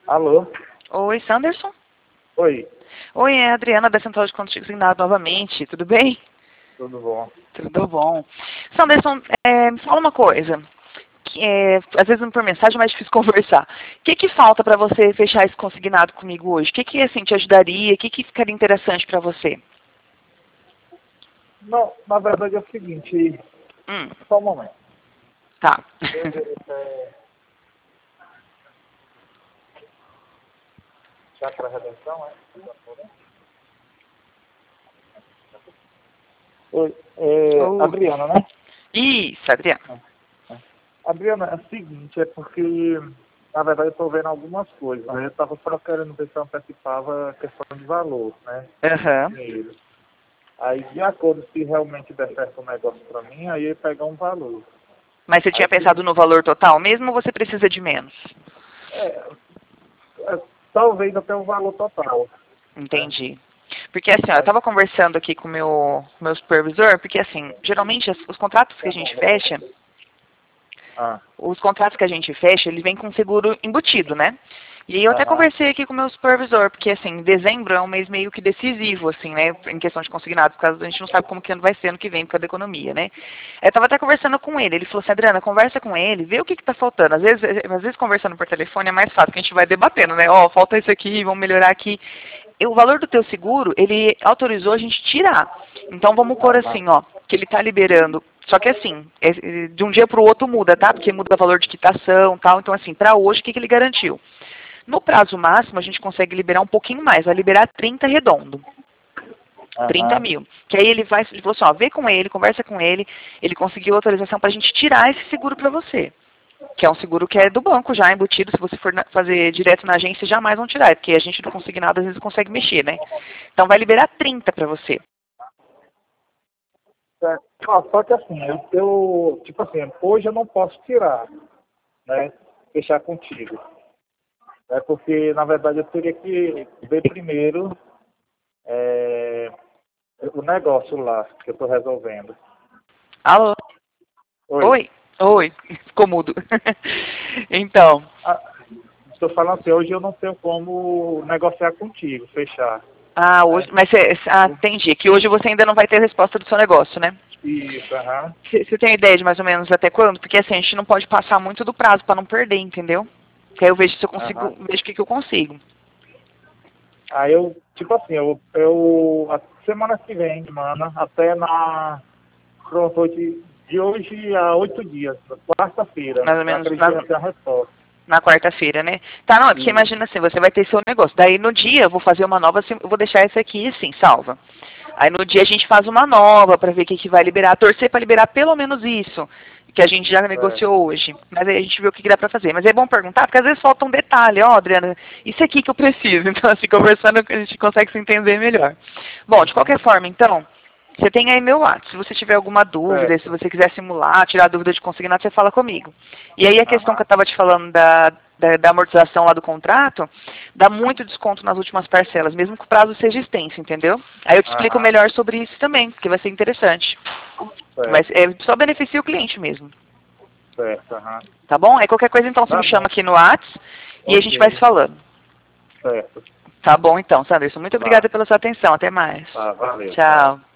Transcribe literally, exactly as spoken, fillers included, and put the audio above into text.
Alô? Oi, Sanderson? Oi, Oi, é a Adriana da Central de Contas Consignado novamente, tudo bem? tudo bom? Tudo bom. Sanderson, é, me fala uma coisa, que é, às vezes por mensagem é mais difícil conversar. O que que falta para você fechar esse consignado comigo hoje? O que que assim, te ajudaria? O que que ficaria interessante para você? Não, na verdade é o seguinte, Hum, só um momento. tá. Meu endereço é Chácara Redenção, é? Oi, é, Oi. Adriana, né? Isso, Adriana. É. Adriana, é o seguinte, é porque, na verdade, eu estou vendo algumas coisas, né? Eu estava só querendo ver se eu antecipava a questão de valor, né? Aham. Dinheiro. Aí, de acordo, se realmente der certo o negócio para mim, aí eu ia pegar um valor. Mas você Aí, tinha se, pensado no valor total mesmo ou você precisa de menos? é, é, talvez até o valor total, né? Entendi. Porque assim, ó, eu Aí, estava conversando aqui com o meu, meu supervisor, porque assim, geralmente as- os contratos que a gente fecha, ah, os contratos que a gente fecha, ele vem com seguro embutido, né? E aí eu até aham, conversei aqui com o meu supervisor, porque assim, dezembro é um mês meio que decisivo, assim, né, em questão de consignados, por causa a gente não sabe como que ano vai ser ano que vem por causa da economia, né? Eu tava até conversando com ele, ele falou assim, Adriana, conversa com ele, vê o que que tá faltando. Às vezes, às vezes conversando por telefone é mais fácil, que a gente vai debatendo, né? Ó, falta isso aqui, vamos melhorar aqui. E o valor do teu seguro, ele autorizou a gente tirar. Então vamos pôr aham, assim, ó, que ele está liberando. Só que assim, é- é- de um dia para o outro muda, tá? Porque muda o valor de quitação, tal. Então assim, para hoje, o que, que ele garantiu? No prazo máximo, a gente consegue liberar um pouquinho mais, vai liberar trinta redondo. trinta aham. mil. Que aí ele vai, ele falou assim, ó, vê com ele, conversa com ele, ele conseguiu autorização para a gente tirar esse seguro para você. Que é um seguro que é Ah, do banco já embutido, se você for na- fazer direto na agência, jamais vão tirar, porque a gente do consignado às vezes consegue mexer, né? Então vai liberar trinta para você. certo. Ó, só que assim, eu, eu, tipo assim, hoje eu não posso tirar, né? Fechar contigo. É porque, na verdade, eu teria que ver primeiro é, o negócio lá que eu estou resolvendo. Alô? Oi. Oi? Oi, ficou mudo. Então, Ah, estou falando assim, hoje eu não tenho como negociar contigo, fechar, ah, hoje, né? mas você, ah, entendi, que hoje você ainda não vai ter a resposta do seu negócio, né? Isso, aham. Você você tem ideia de mais ou menos até quando? Porque assim, a gente não pode passar muito do prazo para não perder, entendeu? Que aí eu vejo se eu consigo, Aham. vejo o que, que eu consigo. Aí eu, tipo assim, eu, eu a semana que vem, semana, até na. Pronto, hoje, de hoje a oito dias, quarta-feira, Mais ou eu menos acredito que na, já tenho a resposta. na quarta-feira, né? Tá, não, é porque Isso. imagina assim, você vai ter seu negócio. Daí no dia eu vou fazer uma nova, assim, eu vou deixar essa aqui assim, salva. Aí no dia a gente faz uma nova para ver o que, que vai liberar, torcer para liberar pelo menos isso que a gente já É. negociou hoje. Mas aí a gente vê o que, que dá para fazer. Mas é bom perguntar, porque às vezes falta um detalhe, ó, Adriana, isso aqui que eu preciso. Então, assim, conversando a gente consegue se entender melhor. Bom, de Uhum. qualquer forma, então, você tem aí meu WhatsApp. Se você tiver alguma dúvida, se Certo. você quiser simular, tirar dúvida de consignado, você fala comigo. E aí a questão que eu Aham. estava te falando da, da, da amortização lá do contrato, dá muito desconto nas últimas parcelas, mesmo que o prazo seja extenso, entendeu? Aí eu te explico Aham. melhor sobre isso também, porque vai ser interessante. Mas Certo. é, só beneficia o cliente mesmo, Certo. Aham. tá bom? Aí qualquer coisa então você Tá me chama bom. aqui no WhatsApp e a gente vai se Ok. falando. Certo. Tá bom então, Sanderson. Muito Tá. obrigada pela sua atenção. Até mais. Tá. Valeu. Tchau. Tchau.